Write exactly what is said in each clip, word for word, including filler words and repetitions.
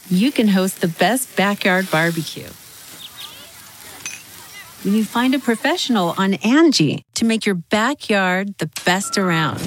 you can host the best backyard barbecue. When you find a professional on Angie to make your backyard the best around.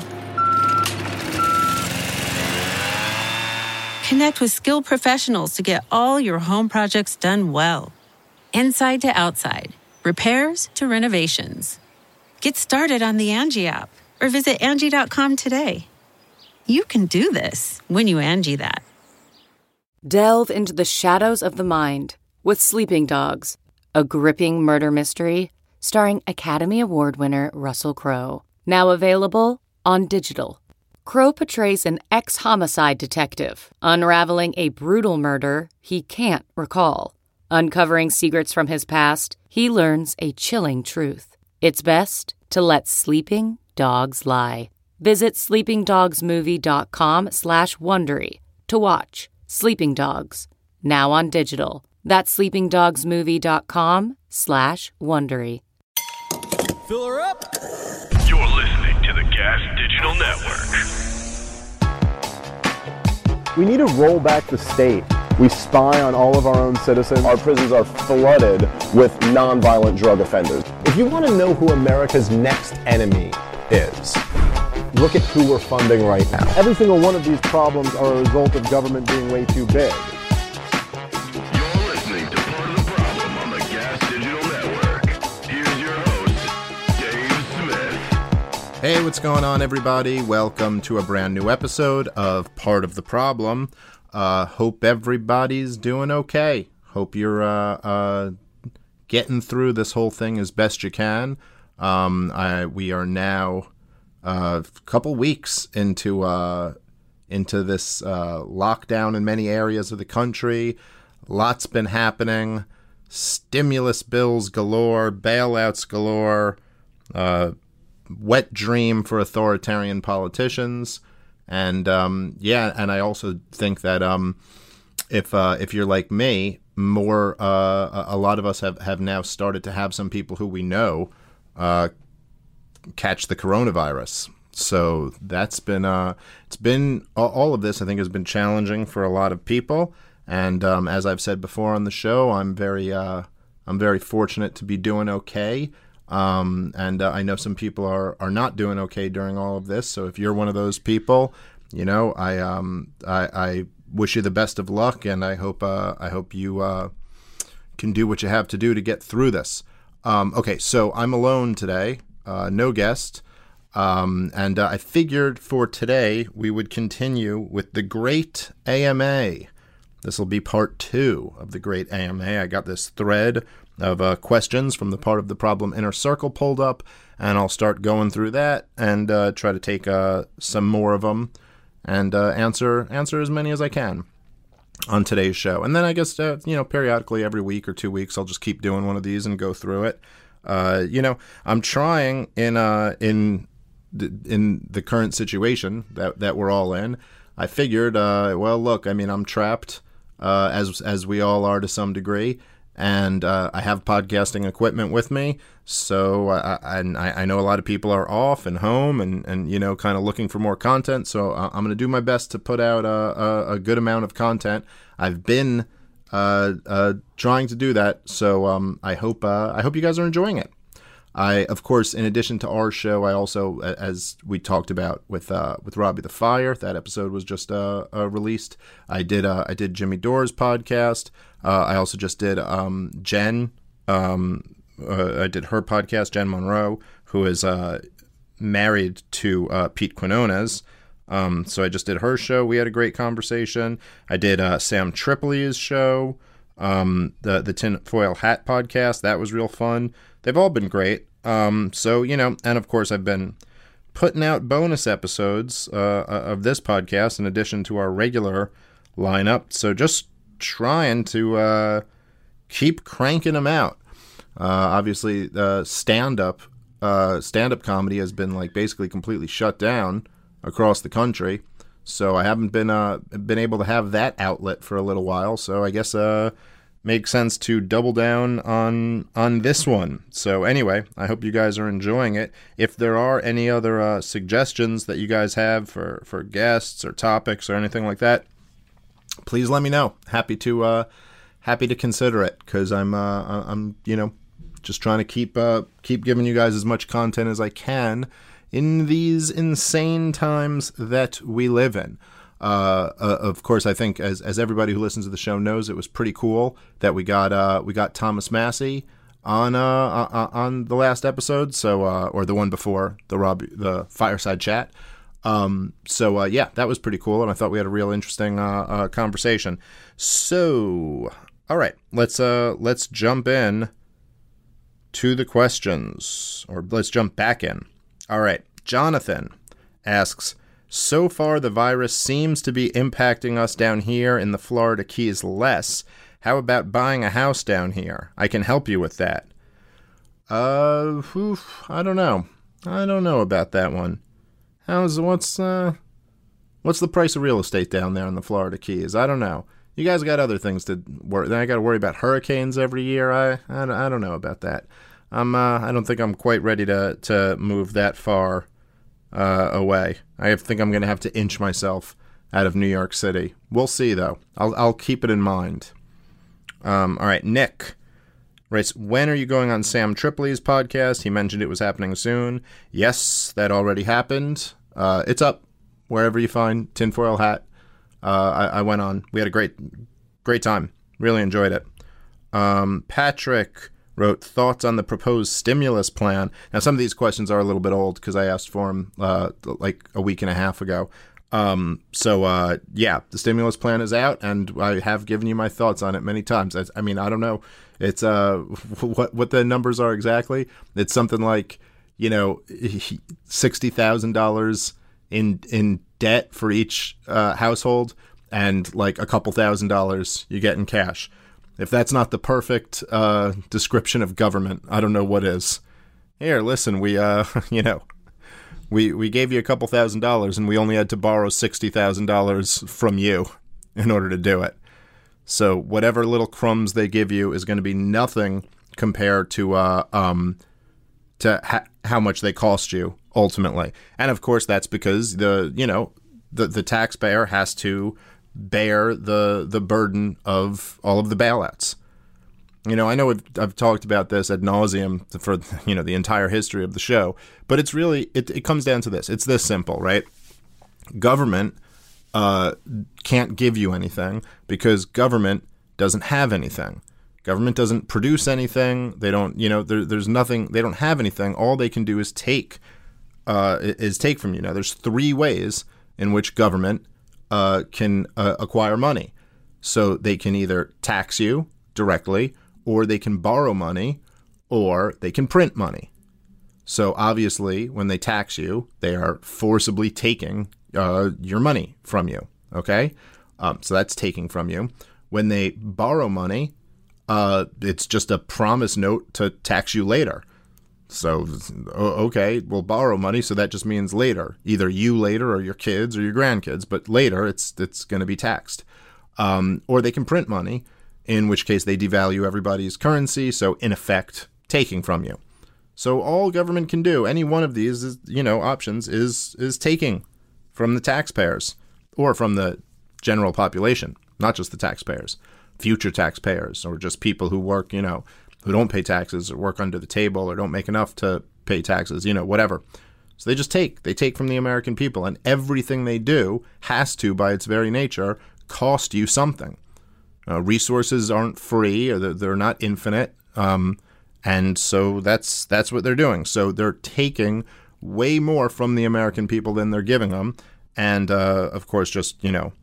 Connect with skilled professionals to get all your home projects done well. Inside to outside, repairs to renovations. Get started on the Angie app or visit Angie dot com today. You can do this when you Angie that. Delve into the shadows of the mind with Sleeping Dogs, a gripping murder mystery starring Academy Award winner Russell Crowe. Now available on digital. Crowe portrays an ex-homicide detective unraveling a brutal murder he can't recall. Uncovering secrets from his past, he learns a chilling truth. It's best to let sleeping dogs lie. Visit sleepingdogsmovie.com slash Wondery to watch Sleeping Dogs, now on digital. That's sleepingdogsmovie.com slash Wondery. Fill her up. You're listening to the Gas Digital Network. We need to roll back the state. We spy on all of our own citizens. Our prisons are flooded with nonviolent drug offenders. If you want to know who America's next enemy is, look at who we're funding right now. Every single one of these problems are a result of government being way too big. You're listening to Part of the Problem on the Gas Digital Network. Here's your host, Dave Smith. Hey, what's going on, everybody? Welcome to a brand new episode of Part of the Problem. Uh, hope everybody's doing okay. Hope you're uh, uh, getting through this whole thing as best you can. Um, I, we are now a uh, couple weeks into uh, into this uh, lockdown in many areas of the country. Lots been happening. Stimulus bills galore, bailouts galore, uh, wet dream for authoritarian politicians. And um, yeah, and I also think that um, if uh, if you're like me, more uh, a lot of us have, have now started to have some people who we know uh, catch the coronavirus. So that's been uh, it's been all of this I think has been challenging for a lot of people. And um, as I've said before on the show, I'm very uh, I'm very fortunate to be doing okay. Um, and uh, I know some people are, are not doing okay during all of this. So if you're one of those people, you know, I um I, I wish you the best of luck, and I hope uh, I hope you uh, can do what you have to do to get through this. Um, okay, so I'm alone today, uh, no guest, um, and uh, I figured for today we would continue with the Great A M A. This will be part two of the Great A M A. I got this thread of uh, questions from the Part of the Problem Inner Circle pulled up, and I'll start going through that and uh, try to take uh, some more of them and uh, answer answer as many as I can on today's show. And then I guess, uh, you know, periodically every week or two weeks, I'll just keep doing one of these and go through it. Uh, you know, I'm trying in uh, in the, in the current situation that, that we're all in. I figured, uh, well, look, I mean, I'm trapped uh, as as we all are to some degree. And uh, I have podcasting equipment with me, so I, I, I know a lot of people are off and home and, and you know, kind of looking for more content. So I'm going to do my best to put out a, a, a good amount of content. I've been uh, uh, trying to do that, so um, I hope uh, I hope you guys are enjoying it. I, of course, in addition to our show, I also, as we talked about with uh, with Robbie the Fire, that episode was just uh, uh, released. I did uh, I did Jimmy Dore's podcast. Uh, I also just did um, Jen. Um, uh, I did her podcast, Jen Monroe, who is uh, married to uh, Pete Quinones. Um, so I just did her show. We had a great conversation. I did uh, Sam Tripoli's show, um, the the Tinfoil Hat podcast. That was real fun. They've all been great. Um, so, you know, and of course I've been putting out bonus episodes uh, of this podcast in addition to our regular lineup. So just trying to uh, keep cranking them out. Uh, obviously, uh, stand-up uh, stand-up comedy has been like basically completely shut down across the country. So I haven't been uh, been able to have that outlet for a little while. So I guess uh, makes sense to double down on on this one. So anyway, I hope you guys are enjoying it. If there are any other uh, suggestions that you guys have for, for guests or topics or anything like that, please let me know. Happy to uh, happy to consider it, because I'm uh, I'm you know just trying to keep uh, keep giving you guys as much content as I can in these insane times that we live in. Uh, uh, of course, I think as as everybody who listens to the show knows, it was pretty cool that we got uh, we got Thomas Massey on uh, uh, on the last episode, so uh, or the one before the Rob the Fireside Chat. Um, so uh, yeah, that was pretty cool, and I thought we had a real interesting uh, uh, conversation. So, all right, let's uh, let's jump in to the questions, or let's jump back in. All right, Jonathan asks, so far the virus seems to be impacting us down here in the Florida Keys less. How about buying a house down here? I can help you with that. Uh, oof, I don't know. I don't know about that one. How's what's uh, what's the price of real estate down there in the Florida Keys? I don't know. You guys got other things to worry. Then I got to worry about hurricanes every year. I, I I don't know about that. I'm uh, I don't think I'm quite ready to to move that far uh, away. I think I'm going to have to inch myself out of New York City. We'll see though. I'll I'll keep it in mind. Um, all right, Nick writes, when are you going on Sam Tripoli's podcast? He mentioned it was happening soon. Yes, that already happened. Uh, it's up wherever you find Tinfoil Hat. Uh, I, I went on. We had a great, great time. Really enjoyed it. Um, Patrick wrote, thoughts on the proposed stimulus plan. Now, some of these questions are a little bit old because I asked for them uh, like a week and a half ago. Um, so, uh, yeah, the stimulus plan is out, and I have given you my thoughts on it many times. I, I mean, I don't know. It's, uh, what, what the numbers are exactly. It's something like, you know, sixty thousand dollars in, in debt for each, uh, household, and like a couple thousand dollars you get in cash. If that's not the perfect, uh, description of government, I don't know what is. Here, listen, we, uh, you know, We we gave you a couple thousand dollars, and we only had to borrow sixty thousand dollars from you in order to do it. So whatever little crumbs they give you is going to be nothing compared to uh um to ha- how much they cost you ultimately. And of course, that's because the you know the the taxpayer has to bear the the burden of all of the bailouts. You know, I know I've, I've talked about this ad nauseum for, you know, the entire history of the show, but it's really, it, it comes down to this. It's this simple, right? Government uh, can't give you anything because government doesn't have anything. Government doesn't produce anything. They don't, you know, there, there's nothing, they don't have anything. All they can do is take, uh, is take from you. Now, there's three ways in which government uh, can uh, acquire money. So they can either tax you directly, or they can borrow money, or they can print money. So obviously, when they tax you, they are forcibly taking uh, your money from you, okay? Um, so that's taking from you. When they borrow money, uh, it's just a promise note to tax you later. So, okay, we'll borrow money, so that just means later. Either you later, or your kids, or your grandkids, but later it's it's going to be taxed. Um, or they can print money, in which case they devalue everybody's currency, so in effect, taking from you. So all government can do, any one of these, is, you know, options, is is taking from the taxpayers, or from the general population, not just the taxpayers, future taxpayers, or just people who work, you know, who don't pay taxes, or work under the table, or don't make enough to pay taxes, you know, whatever. So they just take, they take from the American people, and everything they do has to, by its very nature, cost you something. Uh, resources aren't free, or they're, they're not infinite, um, and so that's that's what they're doing. So they're taking way more from the American people than they're giving them, and uh, of course, just you know,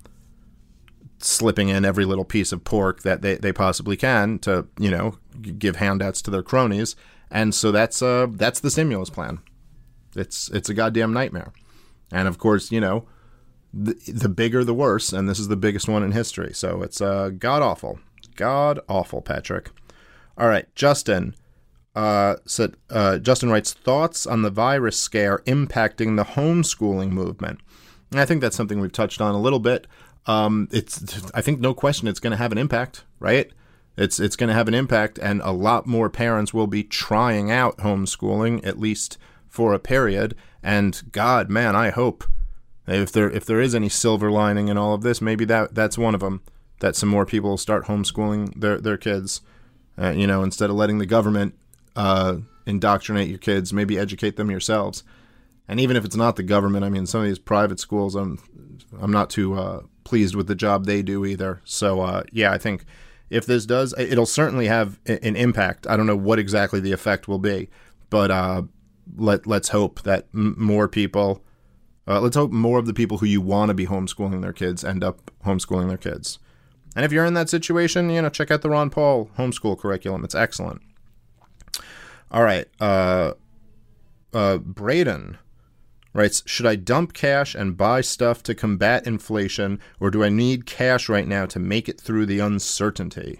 slipping in every little piece of pork that they, they possibly can to you know give handouts to their cronies, and so that's uh that's the stimulus plan. It's it's a goddamn nightmare, and of course, you know. The, the bigger, the worse, and this is the biggest one in history. So it's uh, god-awful. God-awful, Patrick. All right, Justin. Uh, said, uh, Justin writes, thoughts on the virus scare impacting the homeschooling movement. And I think that's something we've touched on a little bit. Um, it's, I think, no question it's going to have an impact, right? It's it's going to have an impact, and a lot more parents will be trying out homeschooling, at least for a period. And God, man, I hope... If there if there is any silver lining in all of this, maybe that that's one of them. That some more people will start homeschooling their their kids. Uh, you know, instead of letting the government uh, indoctrinate your kids, maybe educate them yourselves. And even if it's not the government, I mean, some of these private schools, I'm I'm not too uh, pleased with the job they do either. So uh, yeah, I think if this does, it'll certainly have an impact. I don't know what exactly the effect will be, but uh, let let's hope that m- more people. Uh, let's hope more of the people who you want to be homeschooling their kids end up homeschooling their kids. And if you're in that situation, you know, check out the Ron Paul homeschool curriculum. It's excellent. All right. Uh, uh, Braden writes, should I dump cash and buy stuff to combat inflation, or do I need cash right now to make it through the uncertainty?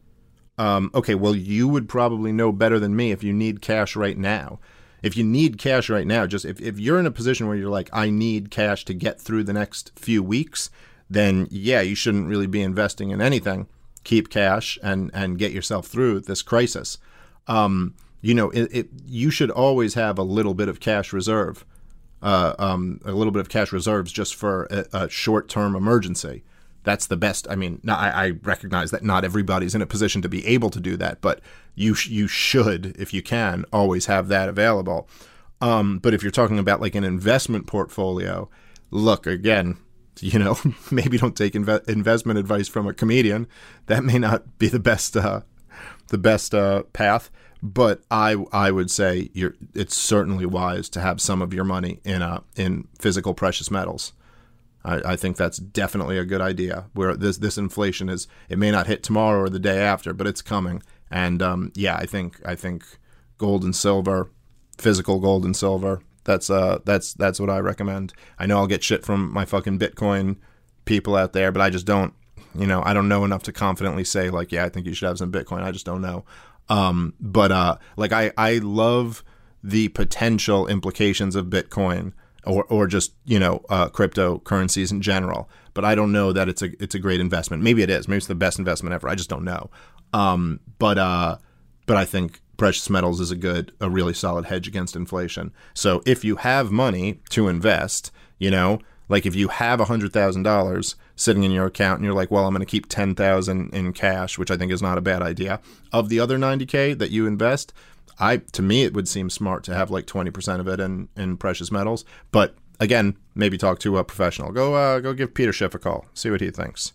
Um, okay, well, you would probably know better than me if you need cash right now. If you need cash right now, just if, if you're in a position where you're like, I need cash to get through the next few weeks, then yeah, you shouldn't really be investing in anything. Keep cash and, and get yourself through this crisis. Um, you know, it, it, you should always have a little bit of cash reserve, uh, um, a little bit of cash reserves just for a, a short-term emergency. That's the best. I mean, I, I recognize that not everybody's in a position to be able to do that, but you sh- you should, if you can, always have that available. Um, but if you're talking about like an investment portfolio, look, again, you know, maybe don't take inve- investment advice from a comedian. That may not be the best uh, the best uh, path. But I I would say you're it's certainly wise to have some of your money in uh, in physical precious metals. I, I think that's definitely a good idea. Where this this inflation is, it may not hit tomorrow or the day after, but it's coming. And um, yeah, I think I think gold and silver, physical gold and silver. That's uh that's that's what I recommend. I know I'll get shit from my fucking Bitcoin people out there, but I just don't. You know, I don't know enough to confidently say like, yeah, I think you should have some Bitcoin. I just don't know. Um, but uh, like I I love the potential implications of Bitcoin. Or, or just, you know, uh, cryptocurrencies in general. But I don't know that it's a it's a great investment. Maybe it is. Maybe it's the best investment ever. I just don't know. Um, but uh, but I think precious metals is a good, a really solid hedge against inflation. So if you have money to invest, you know, like if you have one hundred thousand dollars sitting in your account and you're like, well, I'm going to keep ten thousand dollars in cash, which I think is not a bad idea. Of the other ninety K that you invest, I to me, it would seem smart to have like twenty percent of it in, in precious metals. But again, maybe talk to a professional. Go uh, go give Peter Schiff a call. See what he thinks.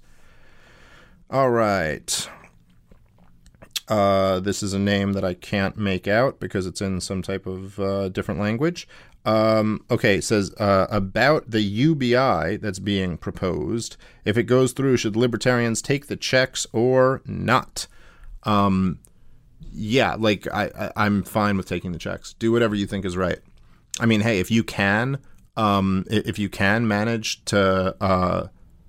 All right. Uh, this is a name that I can't make out because it's in some type of uh, different language. Um, okay, it says uh, about the U B I that's being proposed. If it goes through, should libertarians take the checks or not? Um Yeah, like I, I, I'm fine with taking the checks. Do whatever you think is right. I mean, hey, if you can, um, if you can manage to, uh,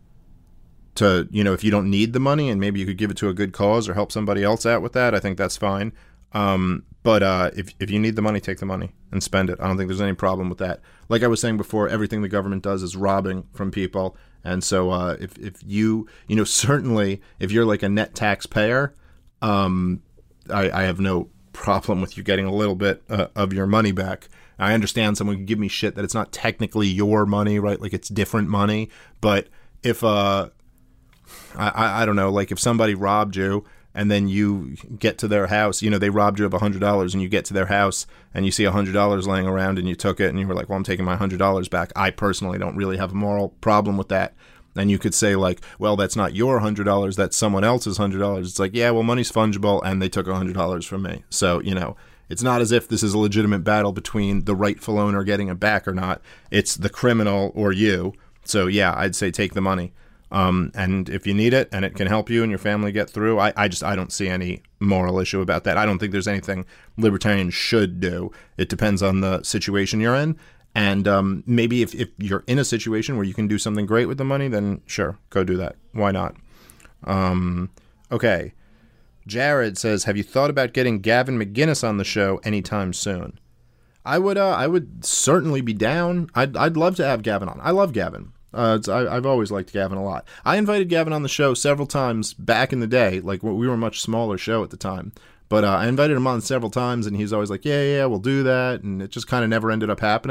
to you know, if you don't need the money and maybe you could give it to a good cause or help somebody else out with that, I think that's fine. Um, but uh, if if you need the money, take the money and spend it. I don't think there's any problem with that. Like I was saying before, everything the government does is robbing from people, and so uh, if if you you know certainly if you're like a net taxpayer, um. I, I have no problem with you getting a little bit uh, of your money back. I understand someone can give me shit that it's not technically your money, right? Like it's different money. But if, uh, I, I don't know, like if somebody robbed you and then you get to their house, you know, they robbed you of one hundred dollars and you get to their house and you see one hundred dollars laying around and you took it and you were like, well, I'm taking my one hundred dollars back. I personally don't really have a moral problem with that. And you could say like, well, that's not your one hundred dollars, that's someone else's one hundred dollars. It's like, yeah, well, money's fungible and they took one hundred dollars from me. So, you know, it's not as if this is a legitimate battle between the rightful owner getting it back or not. It's the criminal or you. So, yeah, I'd say take the money. Um, and if you need it and it can help you and your family get through, I, I just I don't see any moral issue about that. I don't think there's anything libertarians should do. It depends on the situation you're in. And um, maybe if, if you're in a situation where you can do something great with the money, then sure, go do that. Why not? Um, okay. Jared says, have you thought about getting Gavin McGinnis on the show anytime soon? I would uh, I would certainly be down. I'd, I'd love to have Gavin on. I love Gavin. Uh, it's, I, I've always liked Gavin a lot. I invited Gavin on the show several times back in the day. Like we were a much smaller show at the time. But uh, I invited him on several times, and he's always like, yeah, yeah, we'll do that. And it just kind of never ended up happening.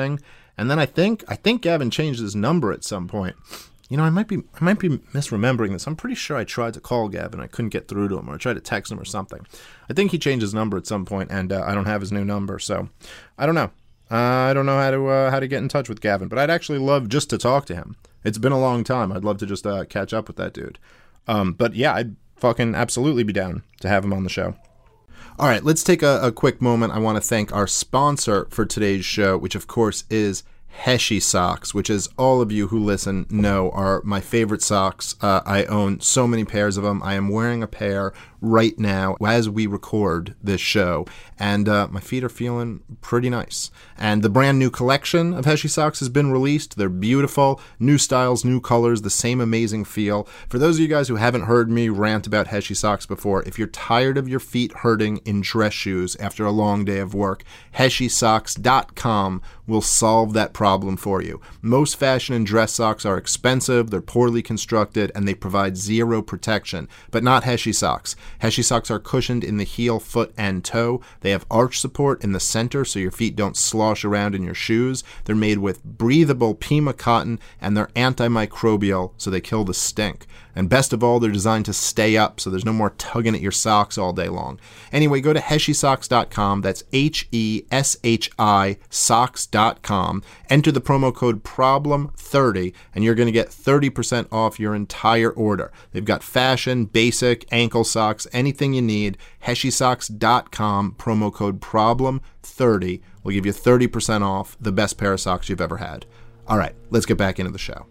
And then I think I think Gavin changed his number at some point. You know, I might be I might be misremembering this. I'm pretty sure I tried to call Gavin. I couldn't get through to him, or I tried to text him or something. I think he changed his number at some point, and uh, I don't have his new number. So I don't know. Uh, I don't know how to uh, how to get in touch with Gavin, but I'd actually love just to talk to him. It's been a long time. I'd love to just uh, catch up with that dude. Um, but yeah, I'd fucking absolutely be down to have him on the show. All right, let's take a, a quick moment. I want to thank our sponsor for today's show, which of course is Heshy Socks, which, as all of you who listen know, are my favorite socks. Uh, I own so many pairs of them. I am wearing a pair right now as we record this show, and uh, my feet are feeling pretty nice. And the brand new collection of Heshy Socks has been released. They're beautiful, new styles, new colors, the same amazing feel. For those of you guys who haven't heard me rant about Heshy Socks before, if you're tired of your feet hurting in dress shoes after a long day of work, Heshy Socks dot com will solve that problem for you. Most fashion and dress socks are expensive, they're poorly constructed, and they provide zero protection, but not Heshy Socks. Heshy Socks are cushioned in the heel, foot, and toe. They have arch support in the center so your feet don't slosh around in your shoes. They're made with breathable Pima cotton, and they're antimicrobial so they kill the stink. And best of all, they're designed to stay up so there's no more tugging at your socks all day long. Anyway, go to Heshy Socks dot com. That's H E S H I socks dot com. Enter the promo code problem thirty, and you're going to get thirty percent off your entire order. They've got fashion, basic, ankle socks, anything you need. Heshy Socks dot com, promo code problem thirty will give you thirty percent off the best pair of socks you've ever had. All right, let's get back into the show.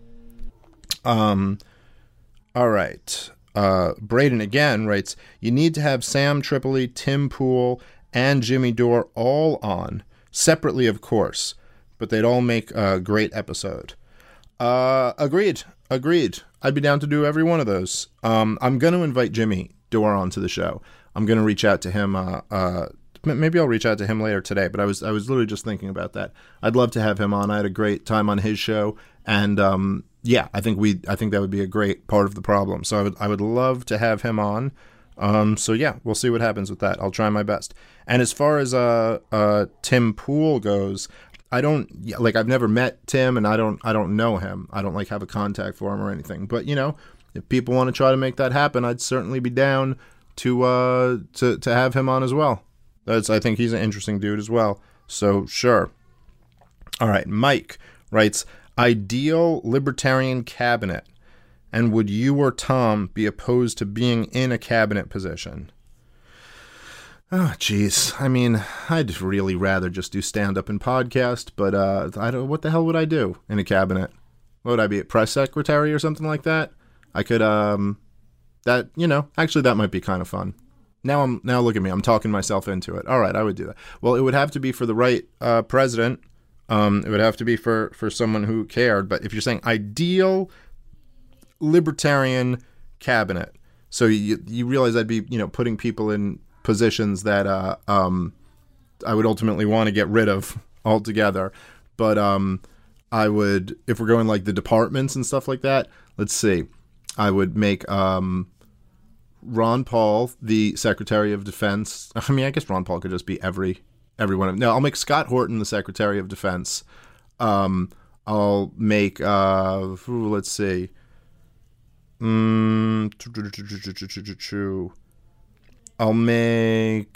Um... All right. Uh, Braden again writes, you need to have Sam Tripoli, Tim Pool, and Jimmy Dore all on, separately of course, but they'd all make a great episode. Uh, agreed. Agreed. I'd be down to do every one of those. Um, I'm going to invite Jimmy Dore onto the show. I'm going to reach out to him. Uh, uh, maybe I'll reach out to him later today, but I was I was literally just thinking about that. I'd love to have him on. I had a great time on his show, and um, yeah, I think we I think that would be a great part of the problem. So I would I would love to have him on. Um, so yeah, we'll see what happens with that. I'll try my best. And as far as uh, uh, Tim Pool goes, I don't like I've never met Tim, and I don't I don't know him. I don't like have a contact for him or anything. But you know, if people want to try to make that happen, I'd certainly be down to uh to to have him on as well. That's I think he's an interesting dude as well. So sure. All right, Mike writes, ideal libertarian cabinet, and would you or Tom be opposed to being in a cabinet position? Oh, geez. I mean, I'd really rather just do stand-up and podcast, but uh, I don't. What the hell would I do in a cabinet? What would I be, a press secretary or something like that? I could, um, that, you know, actually that might be kind of fun. Now I'm, now look at me, I'm talking myself into it. All right, I would do that. Well, it would have to be for the right uh, president. Um, it would have to be for, for someone who cared. But if you're saying ideal libertarian cabinet, so you you realize I'd be, you know, putting people in positions that uh, um, I would ultimately want to get rid of altogether. But um, I would, if we're going like the departments and stuff like that, let's see, I would make um, Ron Paul the Secretary of Defense. I mean, I guess Ron Paul could just be every every one of them. No, I'll make Scott Horton the Secretary of Defense. Um, I'll make, uh, let's see, mm, I'll make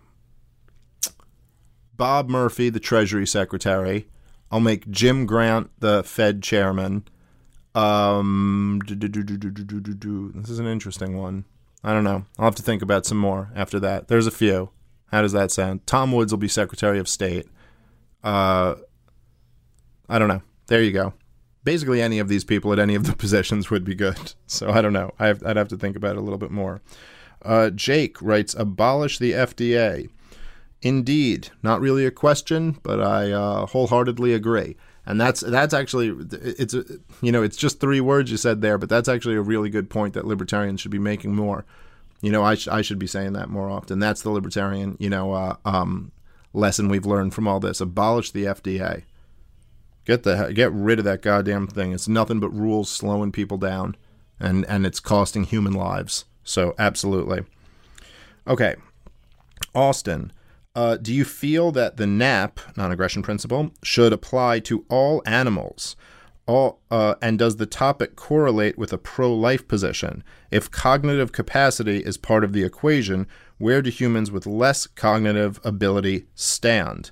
Bob Murphy the Treasury Secretary. I'll make Jim Grant the Fed Chairman. Um, this is an interesting one. I don't know. I'll have to think about some more after that. There's a few. How does that sound? Tom Woods will be Secretary of State. Uh, I don't know. There you go. Basically, any of these people at any of the positions would be good. So I don't know. I have, I'd have to think about it a little bit more. Uh, Jake writes, abolish the F D A. Indeed. Not really a question, but I uh, wholeheartedly agree. And that's that's actually, it's a, you know, it's just three words you said there, but that's actually a really good point that libertarians should be making more. You know, I, sh- I should be saying that more often. That's the libertarian, you know, uh, um, lesson we've learned from all this. Abolish the F D A. Get the get rid of that goddamn thing. It's nothing but rules slowing people down, and, and it's costing human lives. So, absolutely. Okay. Austin. Uh, do you feel that the N A P, non-aggression principle, should apply to all animals? All, uh, and does the topic correlate with a pro-life position? If cognitive capacity is part of the equation, where do humans with less cognitive ability stand?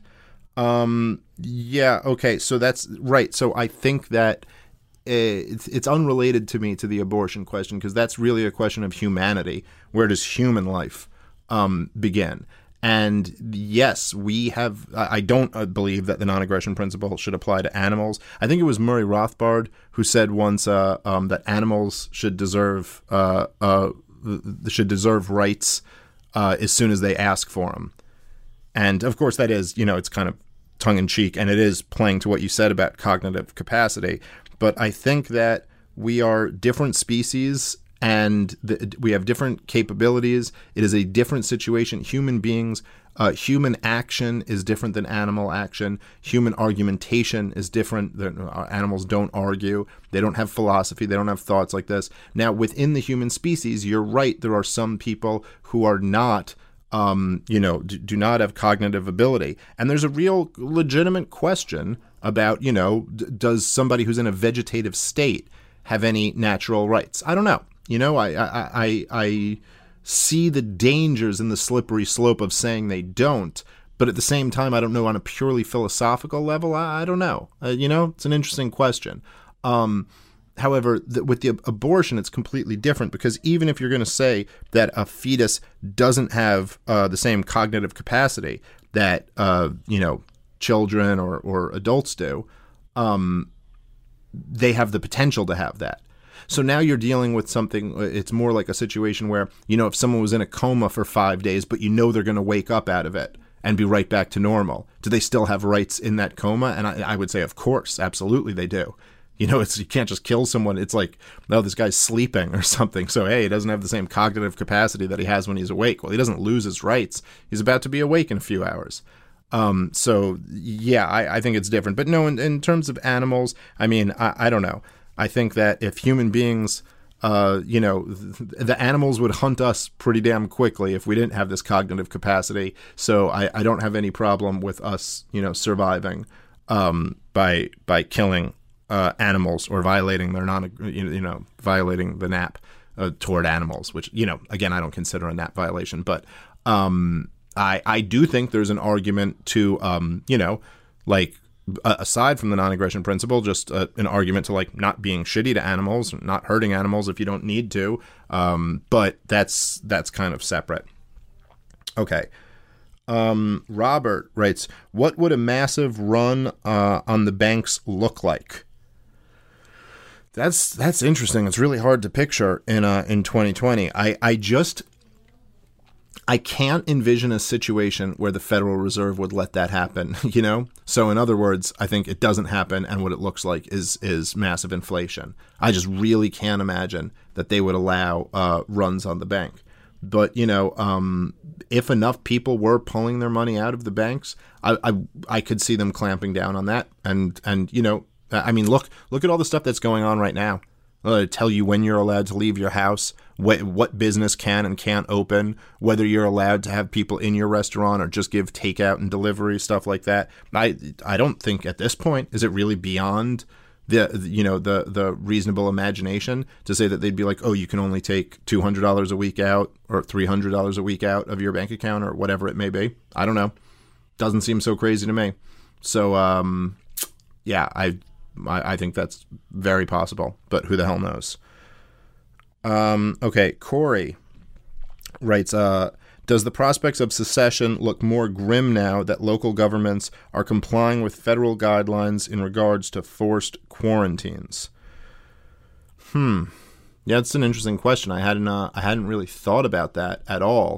Um, yeah, okay, so that's right. So I think that it's, it's unrelated to me to the abortion question, because that's really a question of humanity. Where does human life um, begin? And yes, we have, I don't believe that the non-aggression principle should apply to animals. I think it was Murray Rothbard who said once uh, um, that animals should deserve uh, uh, should deserve rights uh, as soon as they ask for them. And of course, that is, you know, it's kind of tongue-in-cheek, and it is playing to what you said about cognitive capacity. But I think that we are different species, and the, we have different capabilities. It is a different situation. Human beings, uh, human action is different than animal action. Human argumentation is different. The, animals don't argue. They don't have philosophy. They don't have thoughts like this. Now, within the human species, you're right. There are some people who are not, um, you know, do, do not have cognitive ability. And there's a real legitimate question about, you know, d- does somebody who's in a vegetative state have any natural rights? I don't know. You know, I, I I I see the dangers in the slippery slope of saying they don't, but at the same time, I don't know on a purely philosophical level. I, I don't know. Uh, you know, it's an interesting question. Um, however, th- with the ab- abortion, it's completely different, because even if you're going to say that a fetus doesn't have uh, the same cognitive capacity that uh, you know children or or adults do, um, they have the potential to have that. So now you're dealing with something, it's more like a situation where, you know, if someone was in a coma for five days, but you know they're going to wake up out of it and be right back to normal, do they still have rights in that coma? And I, I would say, of course, absolutely they do. You know, it's you can't just kill someone. It's like, no, this guy's sleeping or something. So, hey, he doesn't have the same cognitive capacity that he has when he's awake. Well, he doesn't lose his rights. He's about to be awake in a few hours. Um, so, yeah, I, I think it's different. But no, in, in terms of animals, I mean, I, I don't know. I think that if human beings, uh, you know, th- the animals would hunt us pretty damn quickly if we didn't have this cognitive capacity. So I, I don't have any problem with us, you know, surviving um, by by killing uh, animals or violating their non, you know, violating the N A P uh, toward animals, which, you know, again, I don't consider a N A P violation. But um, I I do think there's an argument to, um, you know, like, aside from the non-aggression principle, just uh, an argument to like not being shitty to animals, not hurting animals if you don't need to. Um, but that's that's kind of separate. Okay. Um, Robert writes, what would a massive run uh, on the banks look like? That's that's interesting. It's really hard to picture in uh, in twenty twenty. I, I just I can't envision a situation where the Federal Reserve would let that happen, you know? So in other words, I think it doesn't happen, and what it looks like is is massive inflation. I just really can't imagine that they would allow uh, runs on the bank. But, you know, um, if enough people were pulling their money out of the banks, I, I I could see them clamping down on that. And, and you know, I mean, look look at all the stuff that's going on right now. Uh, tell you when you're allowed to leave your house, what what business can and can't open, whether you're allowed to have people in your restaurant or just give takeout and delivery, stuff like that. I I don't think at this point is it really beyond the you know the the reasonable imagination to say that they'd be like, oh, you can only take two hundred dollars a week out or three hundred dollars a week out of your bank account or whatever it may be. I don't know. Doesn't seem so crazy to me. So um, yeah, I. I, I think that's very possible, but who the hell knows? Um, okay, Corey writes, uh, does the prospects of secession look more grim now that local governments are complying with federal guidelines in regards to forced quarantines? Hmm. Yeah, it's an interesting question. I hadn't, uh, I hadn't really thought about that at all.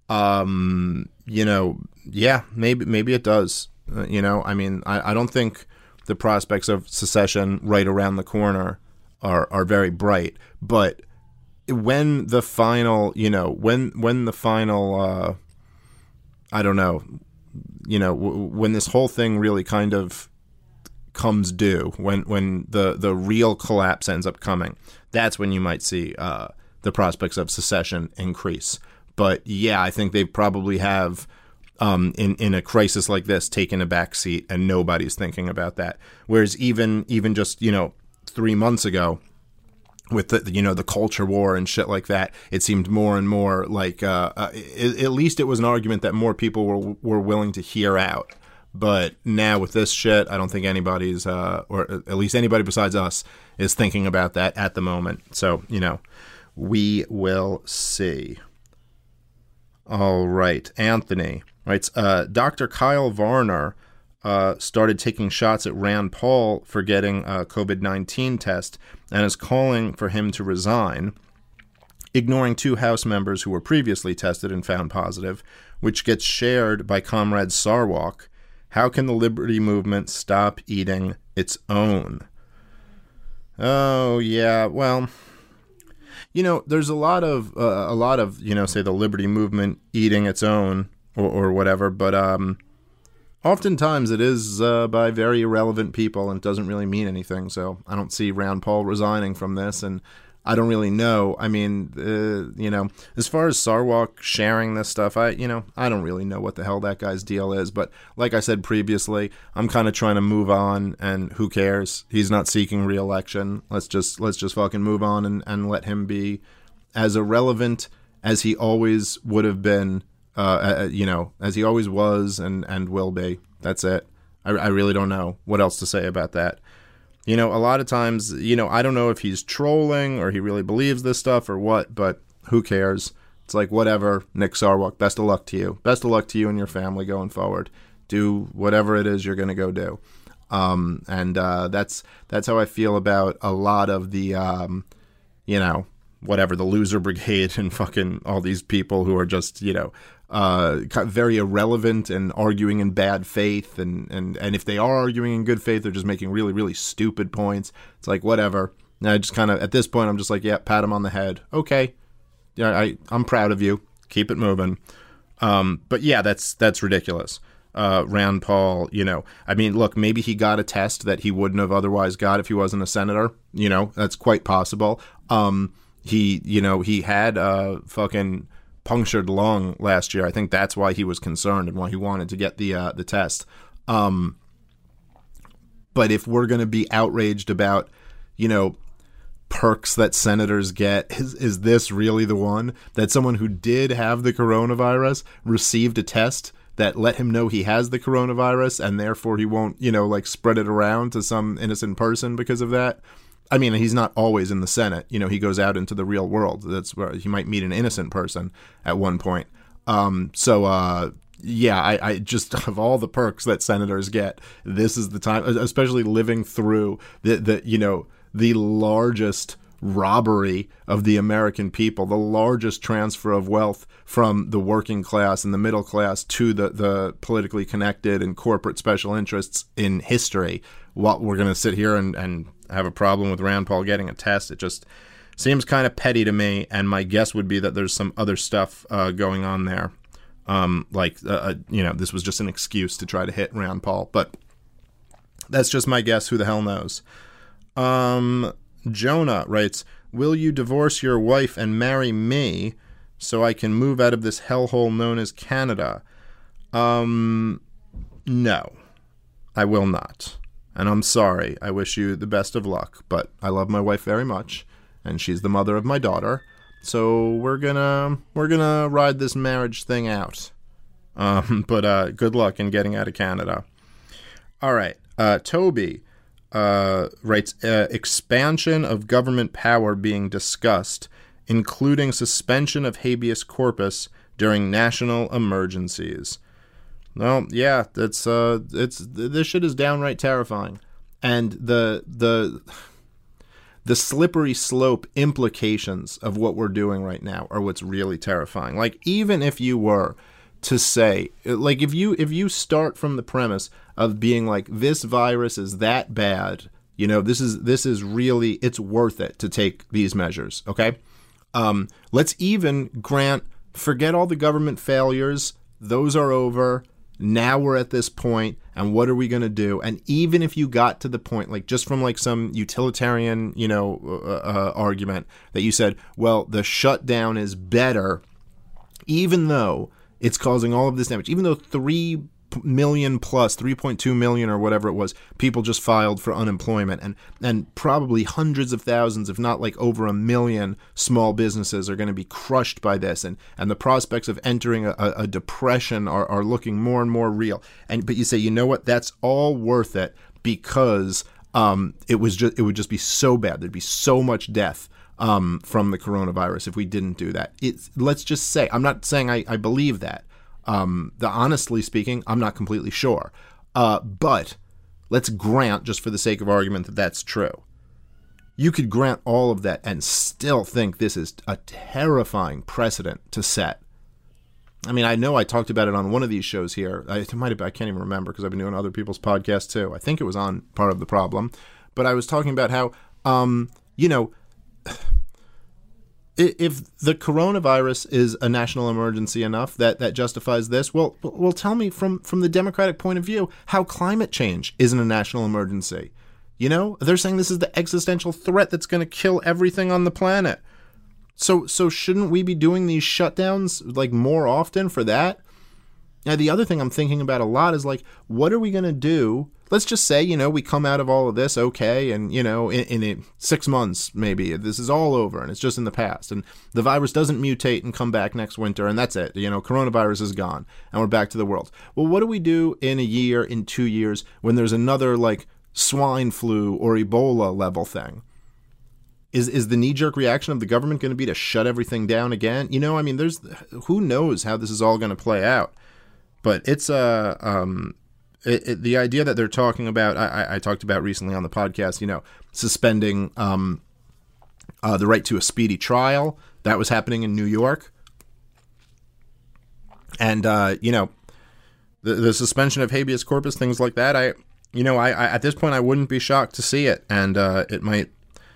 Um, you know, yeah, maybe, maybe it does. Uh, you know, I mean, I, I don't think the prospects of secession right around the corner are, are very bright. But when the final, you know, when when the final, uh, I don't know, you know, w- when this whole thing really kind of comes due, when when the, the real collapse ends up coming, that's when you might see uh, the prospects of secession increase. But yeah, I think they probably have um, in, in a crisis like this, taking a back seat, and nobody's thinking about that. Whereas even even just, you know, three months ago, with the, you know, the culture war and shit like that, it seemed more and more like, uh, uh, it, at least it was an argument that more people were were willing to hear out. But now with this shit, I don't think anybody's, uh, or at least anybody besides us, is thinking about that at the moment. So, you know, we will see. All right, Anthony writes, uh, Doctor Kyle Varner uh, started taking shots at Rand Paul for getting a COVID nineteen test and is calling for him to resign, ignoring two House members who were previously tested and found positive, which gets shared by Comrade Sarwalk. How can the Liberty Movement stop eating its own? Oh, yeah, well, you know, there's a lot of, uh, a lot of, you know, say the Liberty Movement eating its own or, or whatever, but um, oftentimes it is uh, by very irrelevant people and it doesn't really mean anything. So I don't see Rand Paul resigning from this, and I don't really know. I mean, uh, you know, as far as Sarwalk sharing this stuff, I, you know, I don't really know what the hell that guy's deal is. But like I said previously, I'm kind of trying to move on, and who cares? He's not seeking re-election. Let's just let's just fucking move on and, and let him be as irrelevant as he always would have been, uh, uh, you know, as he always was and, and will be. That's it. I, I really don't know what else to say about that. You know, a lot of times, you know, I don't know if he's trolling or he really believes this stuff or what, but who cares? It's like, whatever, Nick Sarwalk, best of luck to you. Best of luck to you and your family going forward. Do whatever it is you're going to go do. Um, and uh, that's that's how I feel about a lot of the, um, you know, whatever, the loser brigade and fucking all these people who are just, you know, uh, very irrelevant and arguing in bad faith. And, and, and if they are arguing in good faith, they're just making really, really stupid points. It's like, whatever. And I just kind of, at this point, I'm just like, yeah, pat him on the head. Okay. Yeah, I, I'm proud of you. Keep it moving. Um, but yeah, that's, that's ridiculous. Uh, Rand Paul, you know, I mean, look, maybe he got a test that he wouldn't have otherwise got if he wasn't a senator. You know, that's quite possible. Um, he, you know, he had a fucking punctured lung last year. I think that's why he was concerned and why he wanted to get the uh, the test. Um, but if we're going to be outraged about, you know, perks that senators get, is, is this really the one? That someone who did have the coronavirus received a test that let him know he has the coronavirus and therefore he won't, you know, like spread it around to some innocent person because of that? I mean, he's not always in the Senate. You know, he goes out into the real world. That's where he might meet an innocent person at one point. Um, so, uh, yeah, I, I just, of all the perks that senators get, this is the time, especially living through the, the you know, the largest robbery of the American people, the largest transfer of wealth from the working class and the middle class to the, the politically connected and corporate special interests in history. What we're going to sit here and, and have a problem with Rand Paul getting a test, it just seems kind of petty to me. And my guess would be that there's some other stuff uh, going on there. Um, like, uh, you know, this was just an excuse to try to hit Rand Paul. But that's just my guess. Who the hell knows? Um, Jonah writes, will you divorce your wife and marry me so I can move out of this hellhole known as Canada? Um, no, I will not. And I'm sorry. I wish you the best of luck, but I love my wife very much, and she's the mother of my daughter. So we're gonna we're gonna ride this marriage thing out. Um, but uh, good luck in getting out of Canada. All right, uh, Toby uh, writes, uh, expansion of government power being discussed, including suspension of habeas corpus during national emergencies. Well, yeah, that's uh, it's this shit is downright terrifying, and the the the slippery slope implications of what we're doing right now are what's really terrifying. Like, even if you were to say, like, if you if you start from the premise of being like, this virus is that bad, you know, this is this is really, it's worth it to take these measures. Okay, um, let's even grant, forget all the government failures; those are over. Now we're at this point, and what are we going to do? And even if you got to the point, like just from like some utilitarian, you know, uh, uh, argument that you said, well, the shutdown is better, even though It's causing all of this damage, even though three million plus, three point two million or whatever it was, people just filed for unemployment, and and probably hundreds of thousands, if not like over a million small businesses are going to be crushed by this, and and the prospects of entering a, a depression are, are looking more and more real. And but you say, you know what, that's all worth it because um it was just it would just be so bad. There'd be so much death um from the coronavirus if we didn't do that. It's let's just say, I'm not saying I, I believe that. Um, the honestly speaking, I'm not completely sure. Uh, but let's grant, just for the sake of argument, that that's true. You could grant all of that and still think this is a terrifying precedent to set. I mean, I know I talked about it on one of these shows here. I it might have, I can't even remember because I've been doing other people's podcasts too. I think it was on Part of the Problem. But I was talking about how, um, you know, if the coronavirus is a national emergency enough that, that justifies this, well, well, tell me from, from the Democratic point of view how climate change isn't a national emergency. You know, they're saying this is the existential threat that's going to kill everything on the planet. So so shouldn't we be doing these shutdowns like more often for that? Now, the other thing I'm thinking about a lot is like, what are we going to do? Let's just say, you know, we come out of all of this okay, and, you know, in, in six months, maybe, this is all over, and it's just in the past, and the virus doesn't mutate and come back next winter, and that's it. You know, coronavirus is gone, and we're back to the world. Well, what do we do in a year, in two years, when there's another, like, swine flu or Ebola level thing? Is is the knee-jerk reaction of the government going to be to shut everything down again? You know, I mean, there's, who knows how this is all going to play out? But it's a... Uh, um, It, it, the idea that they're talking about, I, I talked about recently on the podcast, you know, suspending um, uh, the right to a speedy trial. That was happening in New York. And, uh, you know, the, the suspension of habeas corpus, things like that. I, you know, I, I at this point, I wouldn't be shocked to see it. And uh, it might,